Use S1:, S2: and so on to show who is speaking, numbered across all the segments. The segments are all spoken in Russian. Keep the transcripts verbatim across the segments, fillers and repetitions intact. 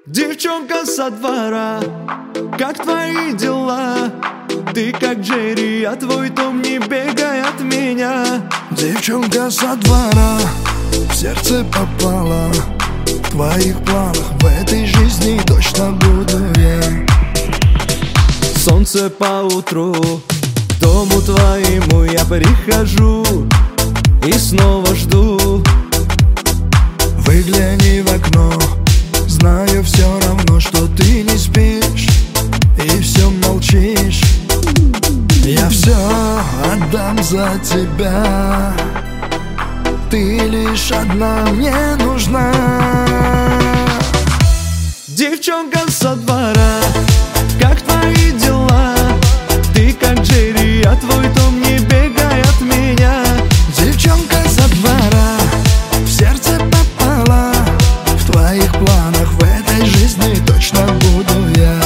S1: Девчонка со двора, как твои дела? Ты как Джерри, а твой Том не бегай от меня.
S2: Девчонка со двора в сердце попала. В твоих планах в этой жизни точно буду я.
S1: Солнце поутру к дому твоему я прихожу и снова жду.
S2: Выгляни в окно, знаю все равно, что ты не спишь и все молчишь. Я все отдам за тебя, ты лишь одна мне нужна.
S1: Девчонка со двора, как твои дела? Ты как Джерри, а твой Том не бегай от меня.
S2: Девчонка со двора в сердце попала. В твоих планах в этой жизни точно буду я.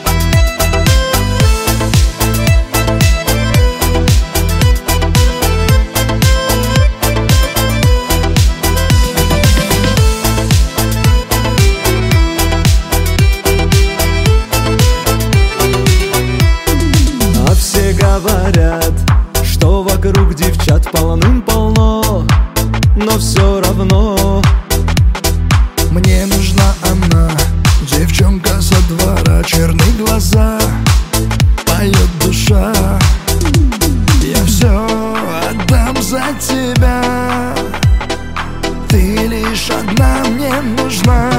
S1: Говорят, что вокруг девчат полным-полно, но все равно
S2: мне нужна она, девчонка со двора, черные глаза, поет душа. Я все отдам за тебя, ты лишь одна мне нужна.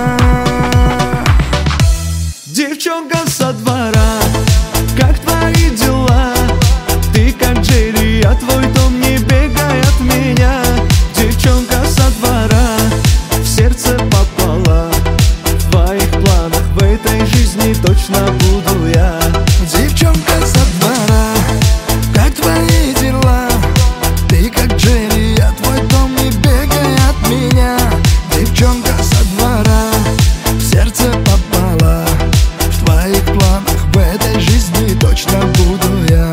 S1: Девчонка со двора, как твои дела? Ты как Джерри, а твой Том не бегай от меня. Девчонка со двора в сердце попала. В твоих планах в этой жизни точно буду я.
S2: Девчонка со двора, как твои дела? Ты как Джерри, а твой Том не бегай от меня. Девчонка со двора в сердце попала. В твоих планах в этой жизни точно буду я.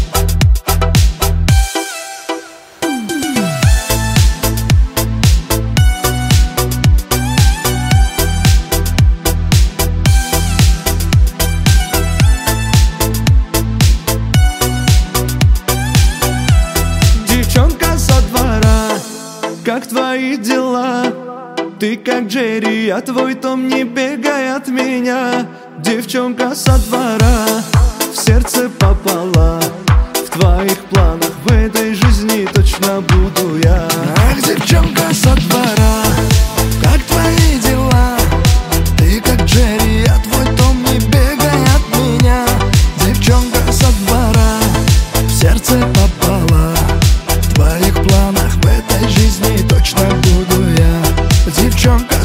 S1: Девчонка со двора, как твои дела? Ты как Джерри, а твой Том не бегай от меня. Девчонка со двора в сердце попала. В твоих планах в этой жизни точно буду я.
S2: Ах, девчонка со двора, как твои дела? Ты как Джерри, а твой Том не бегай от меня. Девчонка со двора в сердце попала. В твоих планах в этой жизни точно буду я. Девчонка